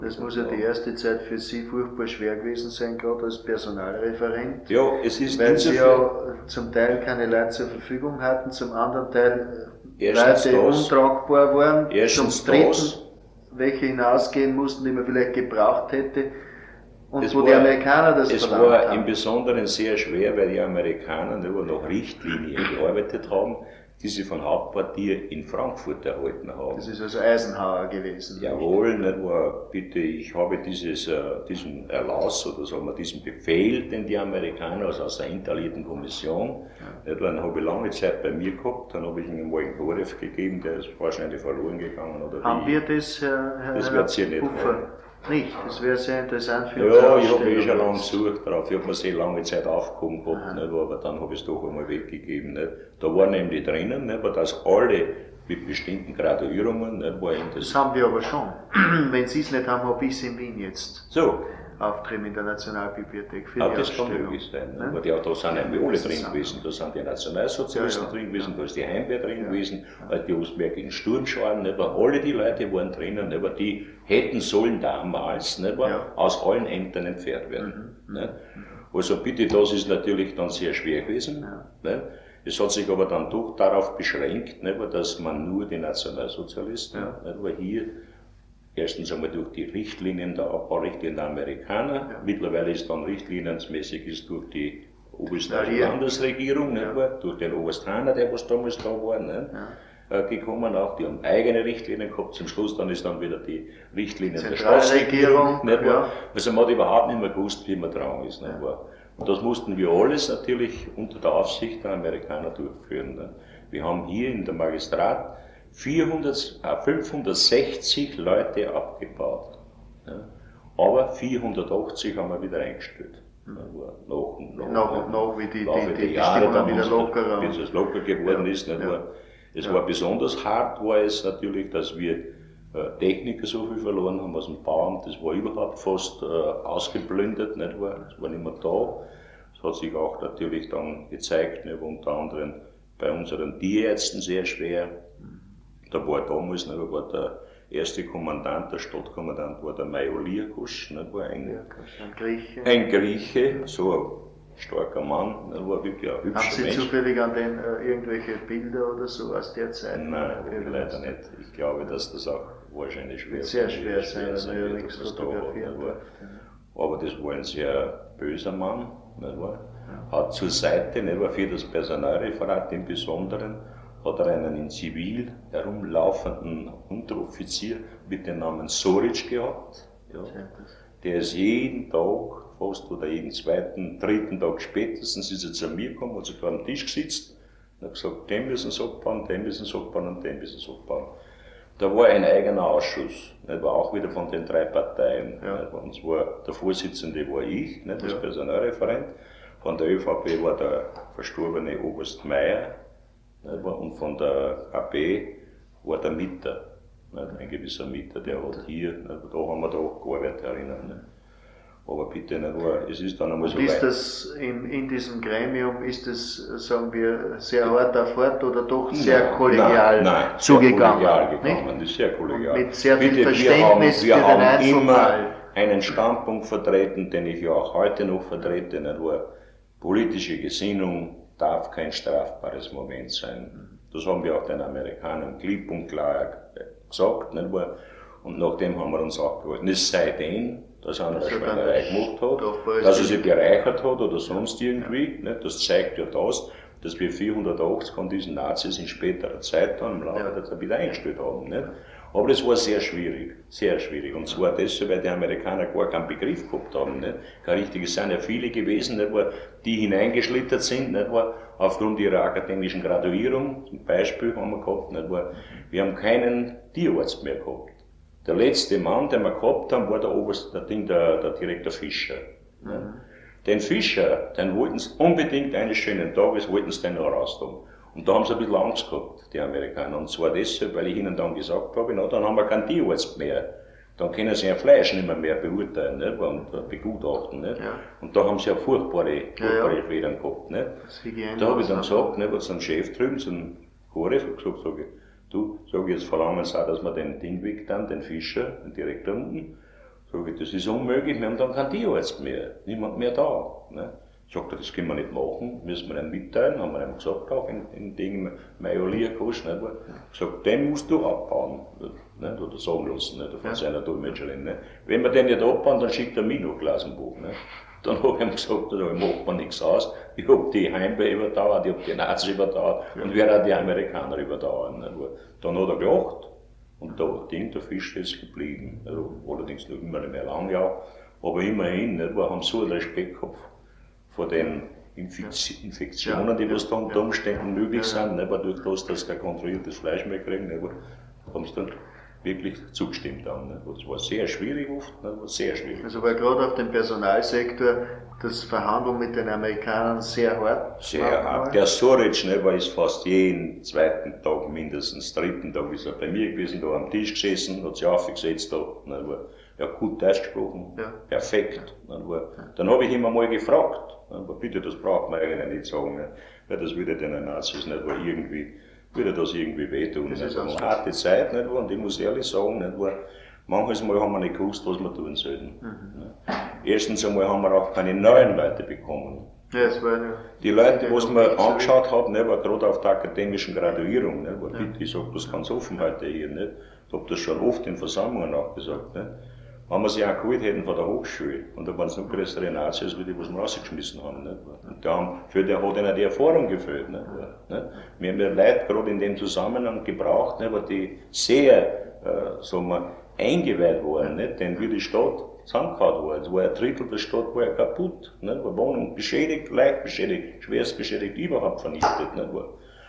Das muss ja die erste Zeit für Sie furchtbar schwer gewesen sein, gerade als Personalreferent. Ja, es ist weil Sie ja zum Teil keine Leute zur Verfügung hatten, zum anderen Teil Leute untragbar waren, zum dritten welche hinausgehen mussten, die man vielleicht gebraucht hätte. Und wo die Amerikaner das verlangt haben. Es war im Besonderen sehr schwer, weil die Amerikaner nur nach Richtlinien gearbeitet haben, die sie von Hauptquartier in Frankfurt erhalten haben. Das ist also Eisenhower gewesen. Jawohl, nicht wahr? Bitte, ich habe diesen Erlass oder sagen wir diesen Befehl, den die Amerikaner aus der interalliierten Kommission, nicht wahr, den habe ich lange Zeit bei mir gehabt, dann habe ich ihm mal einen Korref gegeben, der ist wahrscheinlich verloren gegangen. Oder haben wir das, Herr das wird sie nicht haben. Nicht, das wäre sehr interessant für uns. Ja, ich habe schon lange gesucht drauf, ich habe mir sehr lange Zeit aufgehoben gehabt, nicht, aber dann habe ich es doch einmal weggegeben. Nicht. Da war nämlich drinnen, nicht, dass alle mit bestimmten Graduierungen, nicht, war das haben wir aber schon. Wenn Sie es nicht haben, habe ich es in Wien jetzt. So. Auftritt in der Nationalbibliothek für die das kann möglich sein. Ne? Aber da sind nämlich alle drin gewesen. Da sind die Nationalsozialisten drin gewesen, da ist die Heimwehr drin gewesen, die ostbergigen Sturmscharen, nicht? Alle die Leute waren drinnen, nicht? Die hätten sollen damals nicht? Aus allen Ämtern entfernt werden. Nicht? Also bitte, das ist natürlich dann sehr schwer gewesen. Nicht? Es hat sich aber dann doch darauf beschränkt, nicht? Dass man nur die Nationalsozialisten, nicht? Hier erstens einmal durch die Richtlinien der Abbau-Richtlinien der Amerikaner, mittlerweile ist dann richtlinienmäßig ist durch die österreichische Landesregierung, durch den Oberstraner, der was damals da war, gekommen auch, die haben eigene Richtlinien gehabt, zum Schluss dann ist dann wieder die Richtlinien der Staatsregierung, also man hat überhaupt nicht mehr gewusst, wie man dran ist. Nicht wahr? Und das mussten wir alles natürlich unter der Aufsicht der Amerikaner durchführen. Nicht? Wir haben hier in der Magistrat 560 Leute abgebaut, aber 480 haben wir wieder eingestellt. Nach wie die Jahre dann wieder lockerer. Bis es locker geworden ist. Es war besonders hart, war es natürlich, dass wir Techniker so viel verloren haben aus dem Bauamt, das war überhaupt fast ausgeplündert, nicht wahr? Das war nicht mehr da. Das hat sich auch natürlich dann gezeigt, nicht, unter anderem bei unseren Tierärzten sehr schwer. Da war damals, ne, war der erste Kommandant, der Stadtkommandant, war der Maioliakos, ne, war ein Grieche, so ein starker Mann, ne, war wirklich ein hübscher Mensch. Haben Sie zufällig an den irgendwelche Bilder oder so aus der Zeit? Nein, leider nicht. Ich glaube, dass das auch wahrscheinlich schwer sehr schwer sein, weil ja nichts fotografiert wird. Aber das war ein sehr böser Mann, nicht wahr? Hat zur Seite, nicht wahr, für das Personalreferat im Besonderen, hat er einen in Zivil herumlaufenden Unteroffizier mit dem Namen Soric gehabt. Ja. Der ist jeden Tag, fast oder jeden zweiten, dritten Tag spätestens, ist er zu mir gekommen, hat sich da am Tisch gesetzt und hat gesagt, den müssen sie abbauen, den müssen sie abbauen und den müssen sie abbauen. Da war ein eigener Ausschuss, nicht, war auch wieder von den 3 Parteien. Nicht, und zwar der Vorsitzende war ich, nicht, das Personalreferent, von der ÖVP war der verstorbene Oberst Meyer, und von der AP war der Mitter, ein gewisser Mitter, der hat hier, da haben wir da auch gearbeitet erinnern. Aber bitte, es ist dann einmal so weit. Ist das in diesem Gremium, ist das, sagen wir, sehr hart auf Fahrt oder doch sehr kollegial zugegangen? Sehr kollegial gegangen, das ist sehr kollegial. Mit sehr viel Verständnis wir haben immer einen Standpunkt vertreten, den ich ja auch heute noch vertrete, politische Gesinnung darf kein strafbares Moment sein. Das haben wir auch den Amerikanern klipp und klar gesagt, nicht wahr? Und nachdem haben wir uns auch gehalten. Es sei denn, dass einer eine Schweinerei gemacht hat, dass er sich bereichert hat oder sonst irgendwie. Nicht? Das zeigt ja das, dass wir 480 von diesen Nazis in späterer Zeit dann im Laufe der Zeit wieder eingestellt haben. Nicht? Aber das war sehr schwierig, sehr schwierig. Und zwar deshalb, weil die Amerikaner gar keinen Begriff gehabt haben. Nicht? Kein richtiges, es sind ja viele gewesen, nicht wahr, die hineingeschlittert sind, nicht wahr, aufgrund ihrer akademischen Graduierung. Zum Beispiel haben wir gehabt, nicht wahr, wir haben keinen Tierarzt mehr gehabt. Der letzte Mann, den wir gehabt haben, war der Direktor Fischer. Den Fischer, den wollten sie unbedingt eines schönen Tages, wollten sie den noch raus tun. Und da haben sie ein bisschen Angst gehabt, die Amerikaner. Und zwar deshalb, weil ich ihnen dann gesagt habe, na, dann haben wir keinen Tierarzt mehr. Dann können sie ein Fleisch nicht mehr beurteilen, nicht? Und begutachten. Nicht? Ja. Und da haben sie ja furchtbare Federn gehabt. Nicht? Da habe ich dann gesagt, nicht, was ein Chef drüben, so ein Choref, gesagt, jetzt verlangen sie auch, dass wir den Ding weg dann, den Fischer, den Direktor unten. Sag ich, das ist unmöglich, wir haben dann keinen Tierarzt mehr, niemand mehr da. Ne? Sagt er, das können wir nicht machen, müssen wir ihm mitteilen, haben wir ihm gesagt, auch in Dingen Majolierkurs, nicht? Gesagt, den musst du abbauen, nicht? Oder sagen lassen, nicht? Von seiner Dolmetscherin. Nicht? Wenn wir den nicht abbauen, dann schickt er mich noch Glasenbuch. Nicht? Dann habe ich ihm gesagt, da macht man nichts aus, ich habe die Heimwehr überdauert, ich habe die Nazis überdauert und werde auch die Amerikaner überdauern. Nicht? Dann hat er gelacht und der Fisch ist geblieben, also, allerdings noch immer nicht mehr lang, ja, aber immerhin, nicht? Wir haben so einen Respekt gehabt vor den Infektionen, die was da unter Umständen möglich sind, nicht? Durch das, dass sie kein kontrolliertes Fleisch mehr kriegen, nicht? Haben sie dann wirklich zugestimmt haben. Nicht? Das war sehr schwierig oft, nicht? War sehr schwierig. Also war gerade auf dem Personalsektor das Verhandeln mit den Amerikanern sehr hart. Sehr hart. Der Soric, nicht, war fast jeden zweiten Tag, mindestens dritten Tag ist er bei mir gewesen, da am Tisch gesessen, hat sich aufgesetzt, er hat gut Deutsch gesprochen, perfekt. Dann habe ich ihn einmal gefragt, aber bitte, das braucht man eigentlich nicht sagen, nicht? Weil das würde den Nazis nicht, weil irgendwie, würde das irgendwie wehtun. Das ist eine harte Zeit, nicht? Und ich muss ehrlich sagen, nicht? Manches Mal haben wir nicht gewusst, was wir tun sollten. Erstens einmal haben wir auch keine neuen Leute bekommen. Ja, das war ja die Leute, die wir angeschaut haben, ne, war gerade auf der akademischen Graduierung, ne, war bitte, ich sage das ganz offen heute hier, nicht? Ich habe das schon oft in Versammlungen auch gesagt. Nicht? Wenn wir sie auch geholt hätten von der Hochschule, und da waren es noch größere Nazis, wie die, was wir rausgeschmissen haben. Nicht? Und für die hat ihnen die Erfahrung gefehlt. Nicht? Wir haben ja Leute gerade in dem Zusammenhang gebraucht, nicht? Die sehr, sagen wir, eingeweiht waren, nicht? Denn wie die Stadt zusammengehauen war, es war ein Drittel der Stadt war ja kaputt, nicht? War Wohnung beschädigt, leicht beschädigt, schwerst beschädigt, überhaupt vernichtet. Nicht?